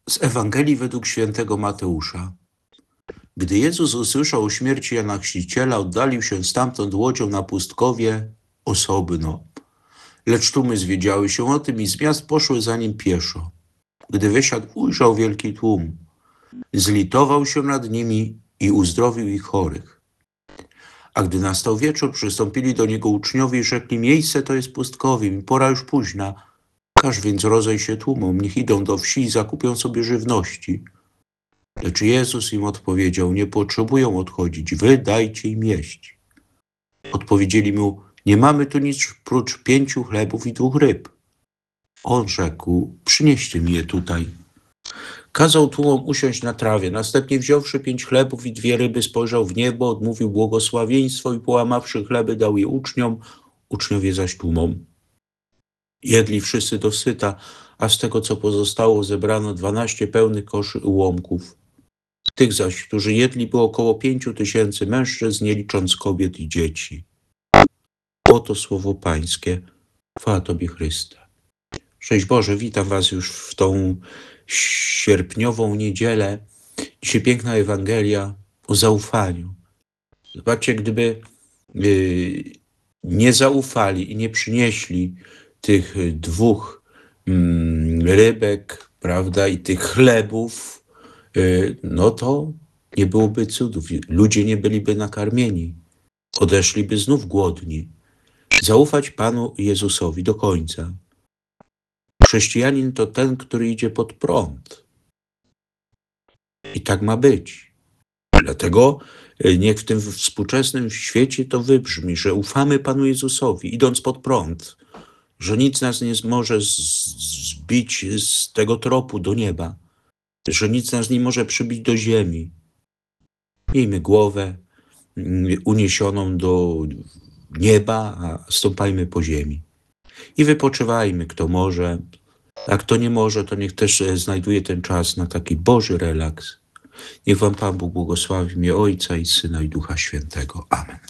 Z Ewangelii według świętego Mateusza. Gdy Jezus usłyszał o śmierci Jana Chrzciciela, oddalił się stamtąd łodzią na pustkowie osobno. Lecz tłumy zwiedziały się o tym i z miast poszły za nim pieszo. Gdy wysiadł, ujrzał wielki tłum. Zlitował się nad nimi i uzdrowił ich chorych. A gdy nastał wieczór, przystąpili do niego uczniowie i rzekli: miejsce to jest pustkowiem i pora już późna. Każ więc rozejść się tłumom, niech idą do wsi i zakupią sobie żywności. Lecz Jezus im odpowiedział: nie potrzebują odchodzić, wy dajcie im jeść. Odpowiedzieli mu: nie mamy tu nic prócz 5 chlebów i 2 ryb. On rzekł: przynieście mi je tutaj. Kazał tłumom usiąść na trawie, następnie wziąwszy 5 chlebów i 2 ryby, spojrzał w niebo, odmówił błogosławieństwo i połamawszy chleby, dał je uczniom, uczniowie zaś tłumom. Jedli wszyscy do syta, a z tego, co pozostało, zebrano 12 pełnych koszy ułomków. Tych zaś, którzy jedli, było około 5000 mężczyzn, nie licząc kobiet i dzieci. Oto słowo Pańskie. Chwała Tobie, Chryste. Szczęść Boże, witam Was już w tą sierpniową niedzielę. Dzisiaj piękna Ewangelia o zaufaniu. Zobaczcie, gdyby nie zaufali i nie przynieśli tych 2 rybek, prawda, i tych chlebów, no to nie byłoby cudów. Ludzie nie byliby nakarmieni. Odeszliby znów głodni. Zaufać Panu Jezusowi do końca. Chrześcijanin to ten, który idzie pod prąd. I tak ma być. Dlatego niech w tym współczesnym świecie to wybrzmi, że ufamy Panu Jezusowi, idąc pod prąd, że nic nas nie może zbić z tego tropu do nieba, że nic nas nie może przybić do ziemi. Miejmy głowę uniesioną do nieba, a stąpajmy po ziemi. I wypoczywajmy, kto może, a kto nie może, to niech też znajduje ten czas na taki Boży relaks. Niech Wam Pan Bóg błogosławi w imię Ojca i Syna i Ducha Świętego. Amen.